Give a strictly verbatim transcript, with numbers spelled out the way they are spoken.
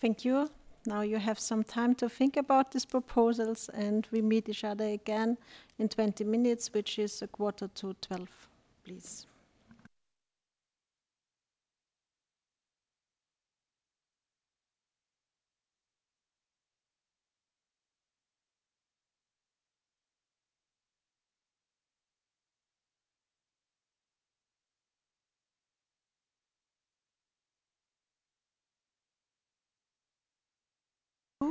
Thank you. Now you have some time to think about these proposals, and we meet each other again in twenty minutes, which is a quarter to twelve, please.